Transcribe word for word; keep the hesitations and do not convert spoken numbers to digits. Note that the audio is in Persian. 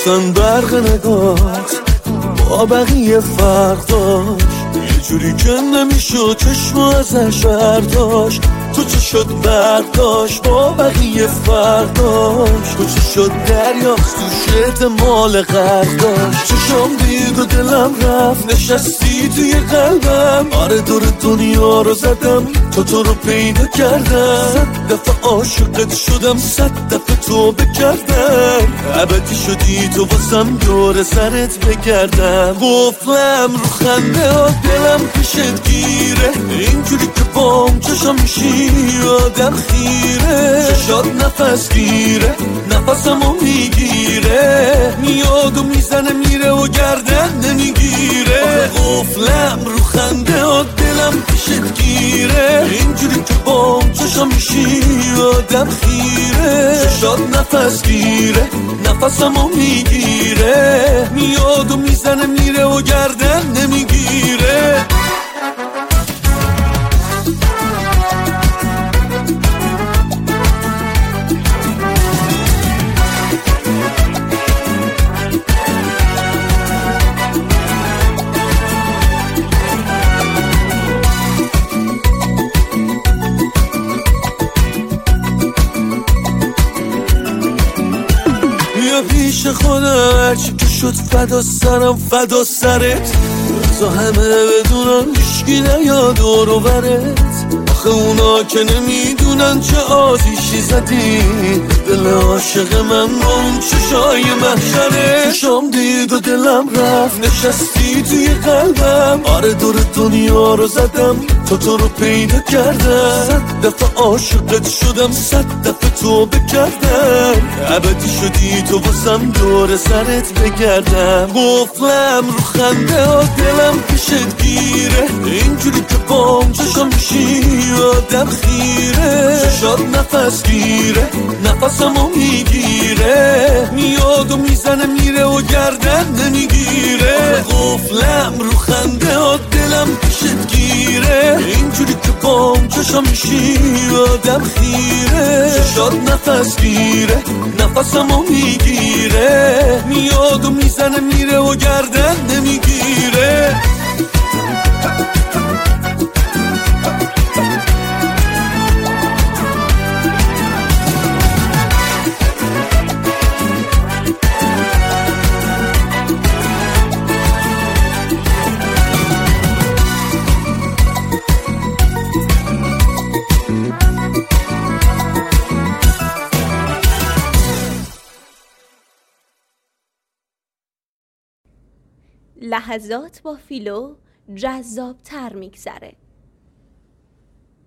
اصلا برق نگات با بقیه فرق داشت، یه جوری که نمیشد چشم ازش برداشت. تو چه شد برق داشت با بقیه فرق داشت، تو چه شد دریاست تو شد مال غرق داشت. چشم دید و دلم رفت نشستی توی قلبم، آره دور دنیا رو زدم تو تو رو پیدا کردم. صد دفعه عاشقت شدم صد دفعه تو بکردم، ابدی شدی تو واسم دور سرت بگردم. قفلم رو خنده ها دلم پیشت گیره، اینجوری که بام چشم میشی آدم خیره. چشات نفس گیره نفسمو میگیره، میاد و میزنه میره و گردن نمیگیره. قفلم رو خنده ها دلم پیشت گیره، اینجوری که بام چشم میشی آدم خیره. چشات نفس گیره نفسمو میگیره، میاد و میزنه میره و گردن نمیگیره. پیش خودم هرچی که شد فدا سرم فدا سرت، بزا همه بدونن هیشگی نیاد دور و برت. آخه اونا که نمیدونن چه آتیشی زدی دل عاشق من با اون چشای محشره. چشام دید و دلم رفت نشستی توی قلبم، آره دور دنیا رو زدم تو تو رو پیدا کردم. صد دفعه عاشقت شدم صد دفعه تو بکردم، ابدی شدی تو واسم دور سرت بگردم. قفلم رو خنده ها دلم پیشت گیره، اینجوری که بام چشم میشی آدم خیره. چشات نفس گیره نفسمو میگیره، میاد و میزنه میره و گردن نمیگیره. قفلم رو خنده ها دلم پیشت گیره، اینجوری که بام چشم میشی آدم خیره. چشات نفس گیره نفسمو میگیره، میاد و میزنه میره و گردن نمیگیره. لحظات با فیلو جذاب تر میگذره.